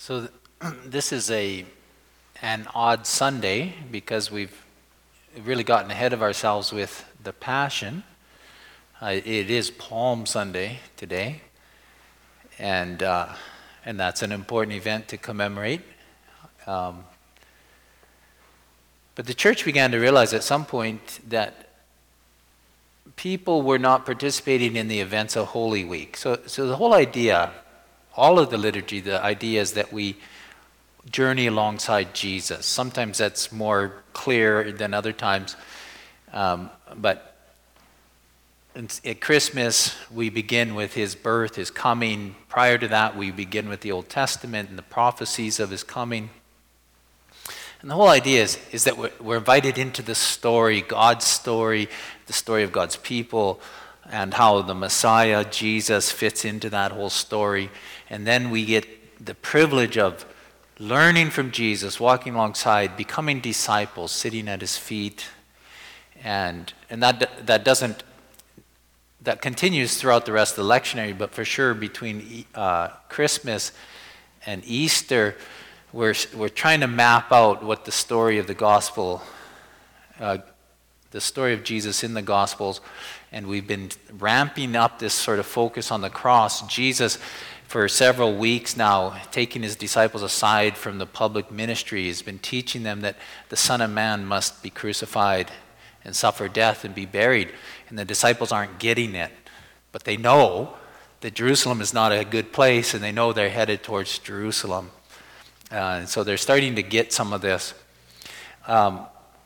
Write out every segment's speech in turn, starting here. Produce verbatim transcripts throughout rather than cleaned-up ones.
So th- this is a an odd Sunday because we've really gotten ahead of ourselves with the Passion. Uh, it is Palm Sunday today, and uh, and that's an important event to commemorate. Um, but the church began to realize at some point that people were not participating in the events of Holy Week. So, so the whole idea, all of the liturgy, the idea is that we journey alongside Jesus. Sometimes that's more clear than other times. Um, but at Christmas, we begin with his birth, his coming. Prior to that, we begin with the Old Testament and the prophecies of his coming. And the whole idea is, is that we're, we're invited into the story, God's story, the story of God's people, and how the Messiah, Jesus, fits into that whole story. And then we get the privilege of learning from Jesus, walking alongside, becoming disciples, sitting at his feet. And and that that doesn't, that continues throughout the rest of the lectionary, but for sure between uh, Christmas and Easter, we're, we're trying to map out what the story of the gospel, uh, the story of Jesus in the Gospels, and we've been ramping up this sort of focus on the cross. Jesus, for several weeks now, taking his disciples aside from the public ministry, has been teaching them that the Son of Man must be crucified and suffer death and be buried. And the disciples aren't getting it, but they know that Jerusalem is not a good place, and they know they're headed towards Jerusalem. Uh, and so they're starting to get some of this. Um,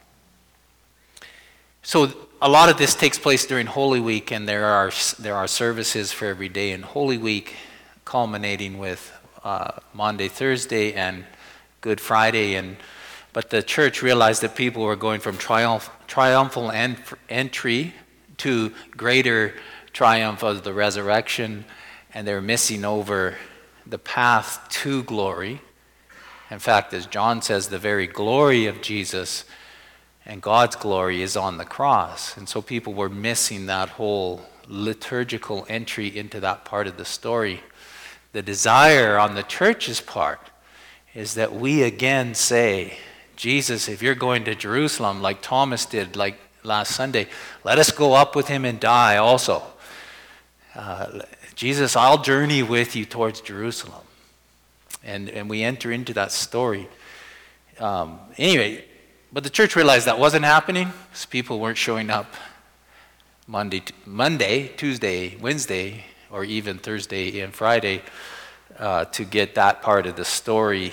so a lot of this takes place during Holy Week, and there are there are services for every day in Holy Week, culminating with uh, Maundy, Thursday, and Good Friday. And but the church realized that people were going from triumph, triumphal en- entry to greater triumph of the resurrection, and they're missing over the path to glory. In fact, as John says, the very glory of Jesus and God's glory is on the cross. And so people were missing that whole liturgical entry into that part of the story. The desire on the church's part is that we again say, Jesus, if you're going to Jerusalem like Thomas did like last Sunday, let us go up with him and die also. Uh, Jesus, I'll journey with you towards Jerusalem. And and we enter into that story. Um, anyway, but the church realized that wasn't happening because people weren't showing up Monday, Monday, Tuesday, Wednesday, or even Thursday and Friday uh, to get that part of the story.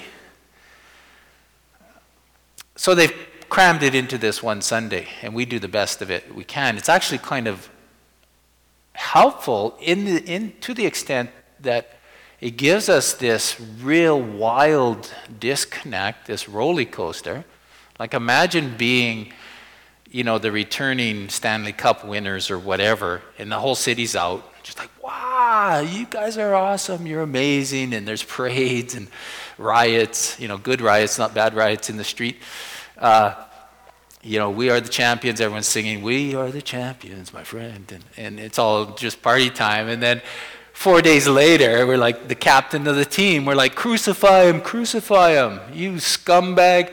So they've crammed it into this one Sunday, and we do the best of it we can. It's actually kind of helpful in the, in to the extent that it gives us this real wild disconnect, this roller coaster. Like imagine being, you know, the returning Stanley Cup winners or whatever, and the whole city's out, just like, wow, you guys are awesome, you're amazing, and there's parades and riots, you know, good riots, not bad riots in the street. Uh, you know, we are the champions, everyone's singing, we are the champions, my friend, and, and it's all just party time. And then four days later, we're like the captain of the team, we're like, crucify him, crucify him, you scumbag.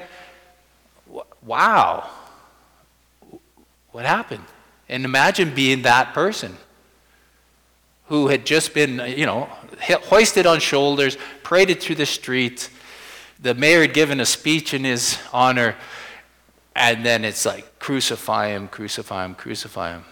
Wow. What happened? And imagine being that person who had just been, you know, hoisted on shoulders, paraded through the streets. The mayor had given a speech in his honor, and then it's like, crucify him, crucify him, crucify him.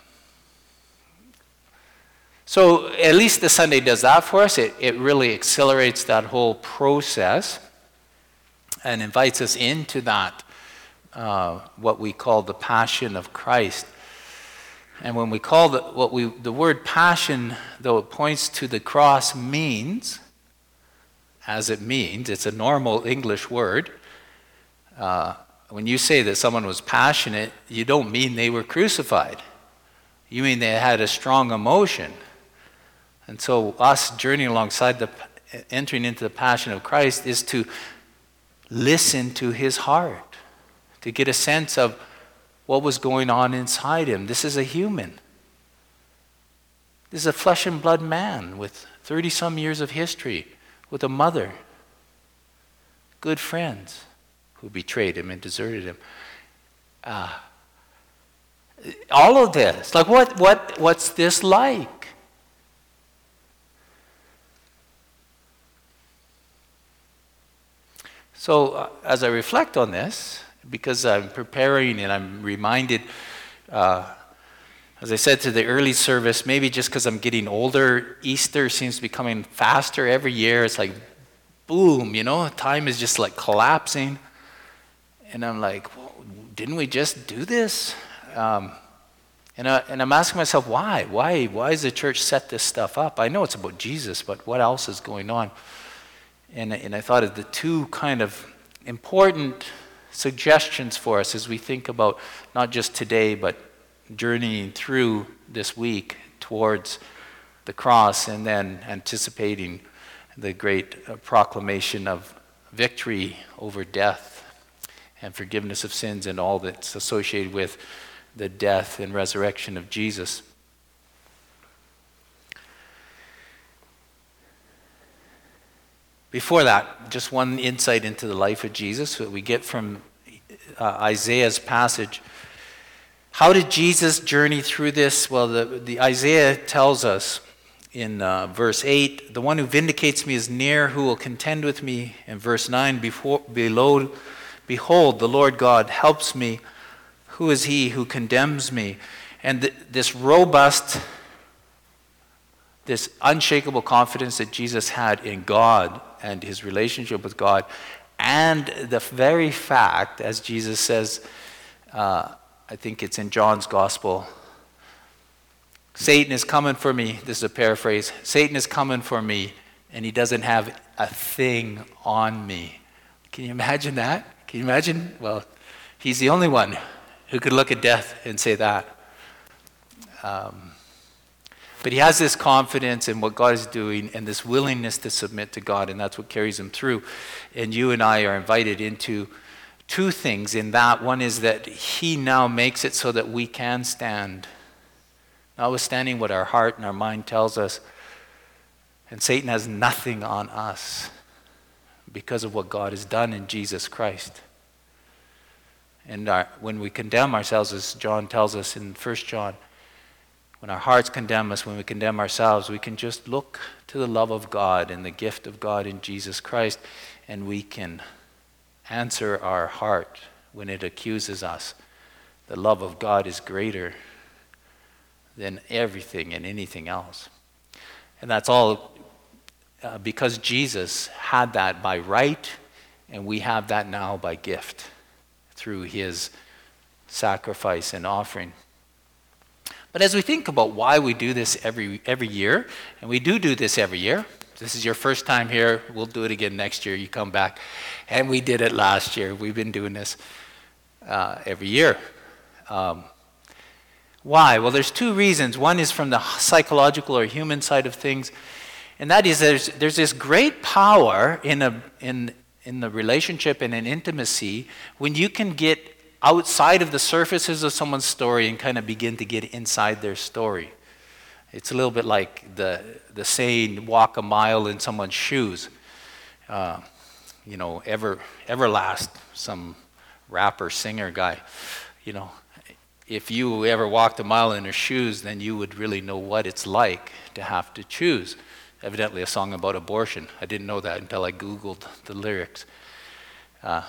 So at least the Sunday does that for us. It, it really accelerates that whole process and invites us into that, uh, what we call the Passion of Christ. And when we call the, what we, the word passion, though it points to the cross, means, as it means, it's a normal English word. Uh, when you say that someone was passionate, you don't mean they were crucified. You mean they had a strong emotion. And so us journeying alongside, the entering into the Passion of Christ is to listen to his heart, to get a sense of what was going on inside him. This is a human. This is a flesh and blood man with thirty some years of history, with a mother, good friends who betrayed him and deserted him. Uh, all of this, like what, what, what's this like? So uh, as I reflect on this, because I'm preparing and I'm reminded, uh, as I said to the early service, maybe just because I'm getting older, Easter seems to be coming faster every year. It's like, boom, you know, time is just like collapsing. And I'm like, well, didn't we just do this? Um, and, I, and I'm asking myself, why? Why? Why does the church set this stuff up? I know it's about Jesus, but what else is going on? And, and I thought of the two kind of important suggestions for us as we think about not just today, but journeying through this week towards the cross and then anticipating the great uh, proclamation of victory over death and forgiveness of sins and all that's associated with the death and resurrection of Jesus. Before that, just one insight into the life of Jesus that we get from uh, Isaiah's passage. How did Jesus journey through this? Well, the, the Isaiah tells us in uh, verse eight, the one who vindicates me is near, who will contend with me. In verse nine, before, below, behold, the Lord God helps me. Who is he who condemns me? And th- this robust, this unshakable confidence that Jesus had in God and his relationship with God, and the very fact, as Jesus says, uh, I think it's in John's Gospel, Satan is coming for me. This is a paraphrase. Satan is coming for me, and he doesn't have a thing on me. Can you imagine that? Can you imagine? Well, he's the only one who could look at death and say that. Um, But he has this confidence in what God is doing and this willingness to submit to God, and that's what carries him through. And you and I are invited into two things in that. One is that he now makes it so that we can stand, notwithstanding what our heart and our mind tells us. And Satan has nothing on us because of what God has done in Jesus Christ. And our, when we condemn ourselves, as John tells us in First John, when our hearts condemn us, when we condemn ourselves, we can just look to the love of God and the gift of God in Jesus Christ, and we can answer our heart when it accuses us. The love of God is greater than everything and anything else. And that's all uh, because Jesus had that by right, and we have that now by gift through his sacrifice and offering. But as we think about why we do this every every year, and we do do this every year. This is your first time here. We'll do it again next year. You come back. And we did it last year. We've been doing this uh, every year. Um, why? Well, there's two reasons. One is from the psychological or human side of things. And that is there's there's this great power in a in in the relationship and in intimacy when you can get outside of the surfaces of someone's story and kind of begin to get inside their story. It's a little bit like the the saying, walk a mile in someone's shoes. Uh, you know, ever Everlast, some rapper, singer guy, you know, if you ever walked a mile in her shoes, then you would really know what it's like to have to choose. Evidently a song about abortion. I didn't know that until I Googled the lyrics. Uh,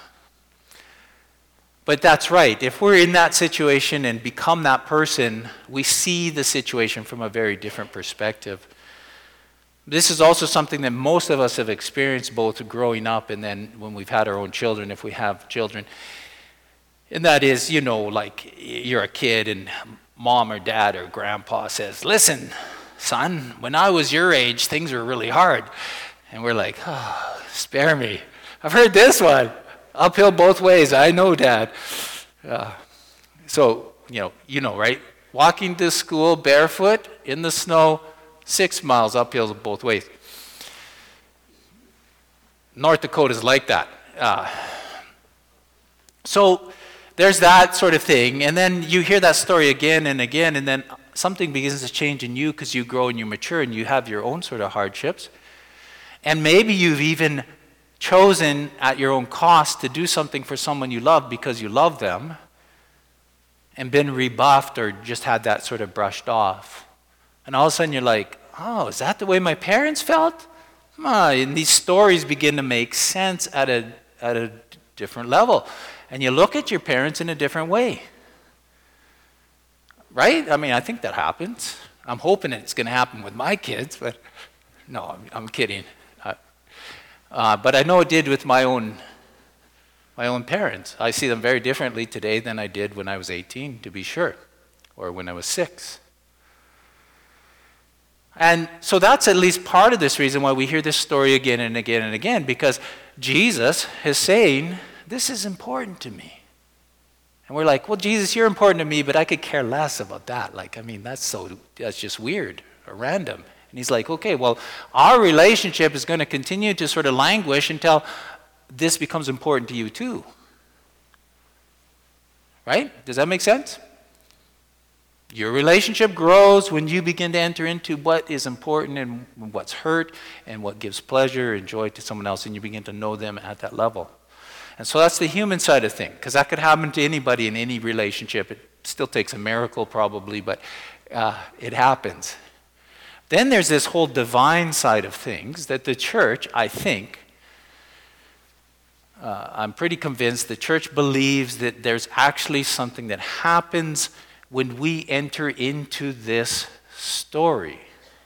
But that's right. If we're in that situation and become that person, we see the situation from a very different perspective. This is also something that most of us have experienced both growing up and then when we've had our own children, if we have children. And that is, you know, like you're a kid and mom or dad or grandpa says, listen, son, when I was your age, things were really hard. And we're like, oh, spare me. I've heard this one. Uphill both ways. I know, Dad. Uh, so, you know, you know, right? Walking to school barefoot in the snow, six miles uphill both ways. North Dakota is like that. Uh, so there's that sort of thing. And then you hear that story again and again, and then something begins to change in you because you grow and you mature and you have your own sort of hardships. And maybe you've even chosen at your own cost to do something for someone you love because you love them, and been rebuffed or just had that sort of brushed off. And all of a sudden you're like, oh, is that the way my parents felt? Ah, and these stories begin to make sense at a, at a different level. And you look at your parents in a different way. Right? I mean, I think that happens. I'm hoping it's going to happen with my kids, but no, I'm, I'm kidding. Uh, uh, but I know it did with my own my own parents. I see them very differently today than I did when I was eighteen, to be sure, or when I was six. And so that's at least part of this reason why we hear this story again and again and again, because Jesus is saying, this is important to me. And we're like, well, Jesus, you're important to me, but I could care less about that. Like, I mean, that's so, that's just weird or random. And he's like, okay, well, our relationship is going to continue to sort of languish until this becomes important to you too. Right? Does that make sense? Your relationship grows when you begin to enter into what is important and what's hurt and what gives pleasure and joy to someone else, and you begin to know them at that level. And so that's the human side of things, because that could happen to anybody in any relationship. It still takes a miracle probably, but uh, it happens. Then there's this whole divine side of things that the church, I think, uh, I'm pretty convinced the church believes that there's actually something that happens when we enter into this story.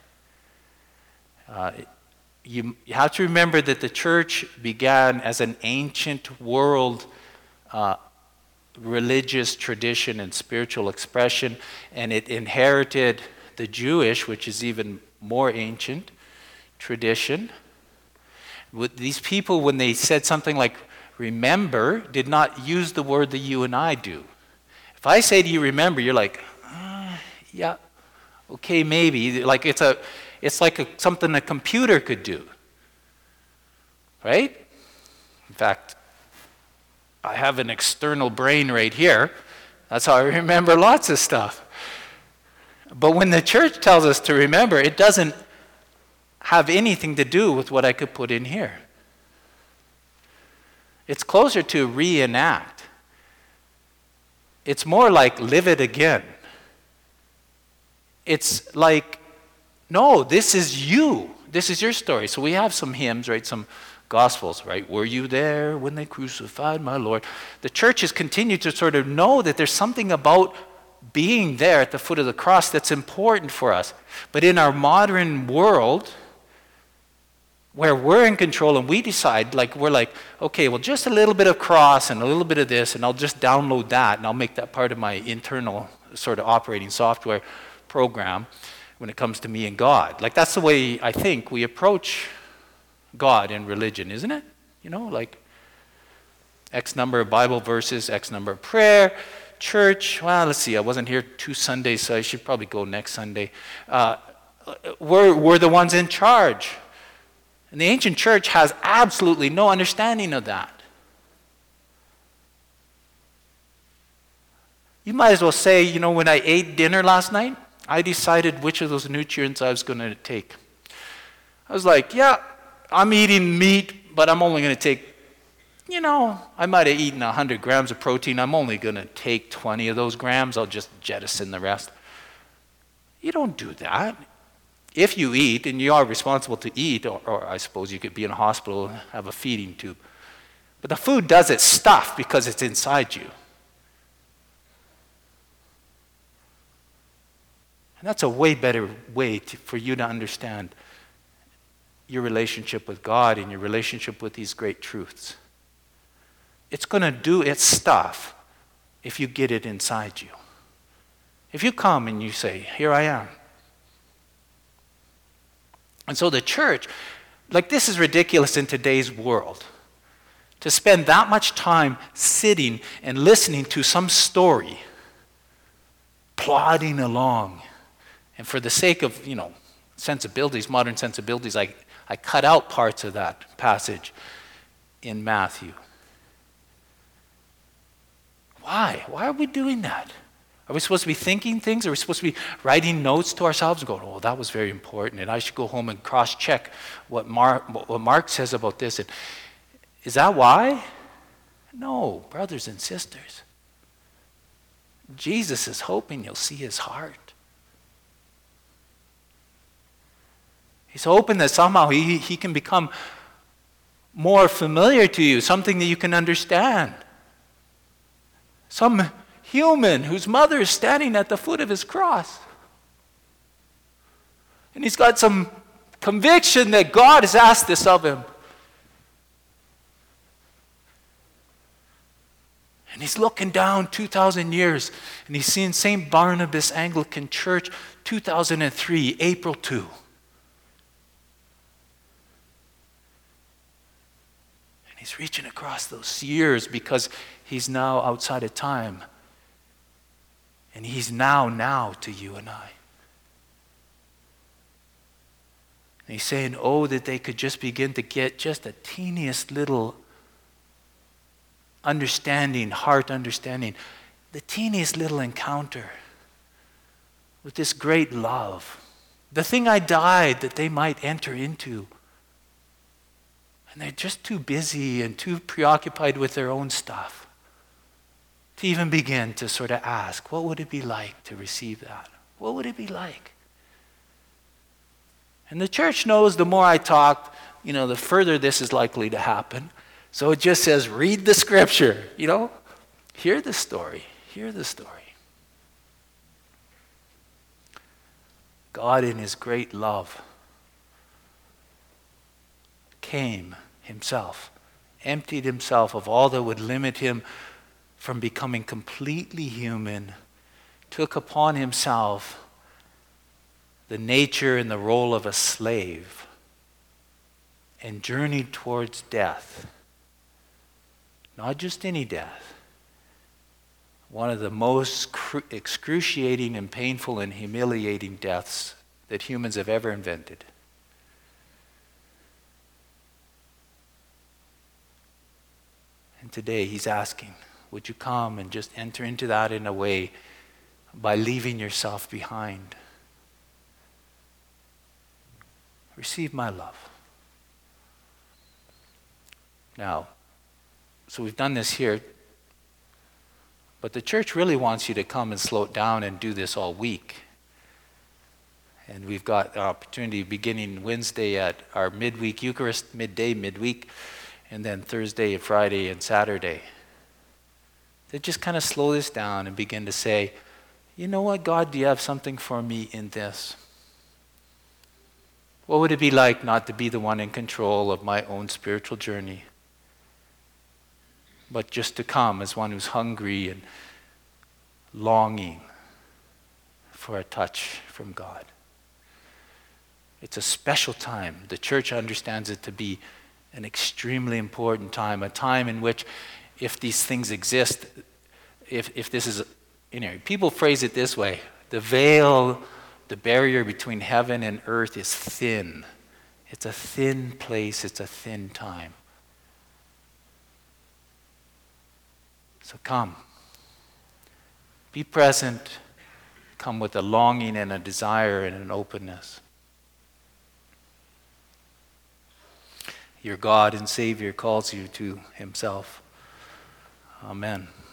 Uh, you, you have to remember that the church began as an ancient world uh, religious tradition and spiritual expression, and it inherited the Jewish, which is even more ancient, tradition. With these people, when they said something like remember, did not use the word that you and I do. If I say to you, remember, you're like, uh, yeah, okay, maybe. Like it's a, it's like a, something a computer could do, right? In fact, I have an external brain right here. That's how I remember lots of stuff. But when the church tells us to remember, it doesn't have anything to do with what I could put in here. It's closer to reenact. It's more like live it again. It's like, no, this is you. This is your story. So we have some hymns, right? Some gospels, right? Were you there when they crucified my Lord? The church has continued to sort of know that there's something about being there at the foot of the cross that's important for us. But in our modern world, where we're in control and we decide, like we're like, okay, well, just a little bit of cross and a little bit of this, and I'll just download that, and I'll make that part of my internal sort of operating software program when it comes to me and God. Like that's the way I think we approach God and religion, isn't it? You know, like X number of Bible verses, X number of prayer, church. Well, let's see, I wasn't here two Sundays, so I should probably go next Sunday. Uh, we're, we're the ones in charge. And the ancient church has absolutely no understanding of that. You might as well say, you know, when I ate dinner last night, I decided which of those nutrients I was going to take. I was like, yeah, I'm eating meat, but I'm only going to take, you know, I might have eaten one hundred grams of protein. I'm only going to take twenty of those grams. I'll just jettison the rest. You don't do that. If you eat, and you are responsible to eat, or, or I suppose you could be in a hospital and have a feeding tube. But the food does its stuff because it's inside you. And that's a way better way to, for you to understand your relationship with God and your relationship with these great truths. It's going to do its stuff if you get it inside you. If you come and you say, here I am. And so the church, like this is ridiculous in today's world. To spend that much time sitting and listening to some story, plodding along. And for the sake of, you know, sensibilities, modern sensibilities, I, I cut out parts of that passage in Matthew. Why? Why are we doing that? Are we supposed to be thinking things? Are we supposed to be writing notes to ourselves and going, oh, that was very important, and I should go home and cross-check what Mark, what Mark says about this? And Is that why? No, brothers and sisters. Jesus is hoping you'll see his heart. He's hoping that somehow he, he can become more familiar to you, something that you can understand. Some human whose mother is standing at the foot of his cross. And he's got some conviction that God has asked this of him. And he's looking down two thousand years, and he's seeing Saint Barnabas Anglican Church, two thousand three, April second. And he's reaching across those years because he's now outside of time. And he's now, now to you and I. And he's saying, oh, that they could just begin to get just the teeniest little understanding, heart understanding, the teeniest little encounter with this great love. The thing I died that they might enter into. And they're just too busy and too preoccupied with their own stuff to even begin to sort of ask, what would it be like to receive that? What would it be like? And the church knows the more I talk, you know, the further this is likely to happen. So it just says, read the scripture, you know. Hear the story. Hear the story. God in his great love came himself, emptied himself of all that would limit him from becoming completely human, took upon himself the nature and the role of a slave, and journeyed towards death. Not just any death. One of the most excruciating and painful and humiliating deaths that humans have ever invented. And today he's asking, would you come and just enter into that in a way by leaving yourself behind? Receive my love. Now, so we've done this here, but the church really wants you to come and slow it down and do this all week. And we've got an opportunity beginning Wednesday at our midweek Eucharist, midday, midweek, and then Thursday, Friday, and Saturday. To just kind of slow this down and begin to say, you know what, God, do you have something for me in this? What would it be like not to be the one in control of my own spiritual journey, but just to come as one who's hungry and longing for a touch from God? It's a special time. The church understands it to be an extremely important time, a time in which if these things exist, if, if this is, you know, people phrase it this way, the veil, the barrier between heaven and earth is thin. It's a thin place, it's a thin time. So come. Be present. Come with a longing and a desire and an openness. Your God and Savior calls you to himself. Amen.